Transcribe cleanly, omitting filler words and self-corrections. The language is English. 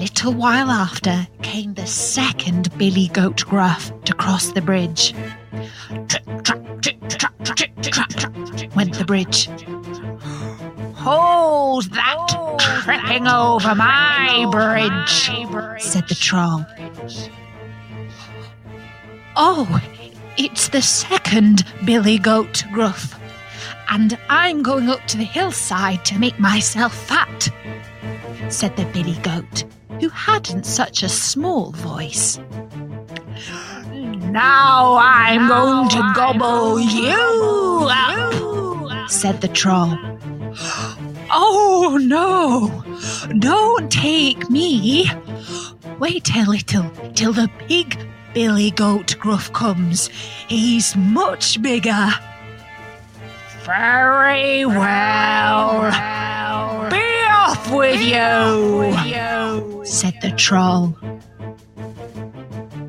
little while after came the second Billy Goat Gruff to cross the bridge. Trip, went the bridge. "Who's that tripping over my bridge?" said the Troll. "Oh, it's the second Billy Goat Gruff, and I'm going up to the hillside to make myself fat," said the Billy Goat, who hadn't such a small voice. "Now I'm going to gobble you up," said the Troll. "Oh no, don't take me. Wait a little till the big Billy Goat Gruff comes. He's much bigger." "Very well. Be off with you," said the Troll.